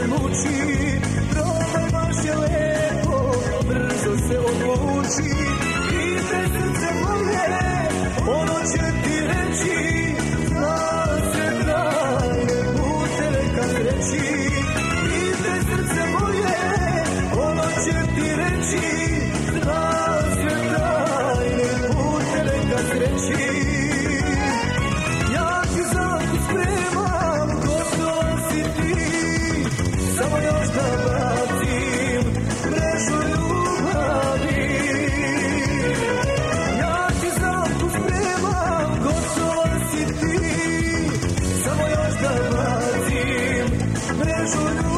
luči, probaj baš je lepo, brzo se odluči. I te srce moje, ono će ti reći, zna se trajne puteve kad reći. I te srce moje, ono će ti reći, zna se trajne puteve kad reći. Ja ti zato spremam, gotova si ti, samo još da vratim mrežu ljubavi. Ja ti zato spremam, gotova si ti, samo još da vratim mrežu ljubavi.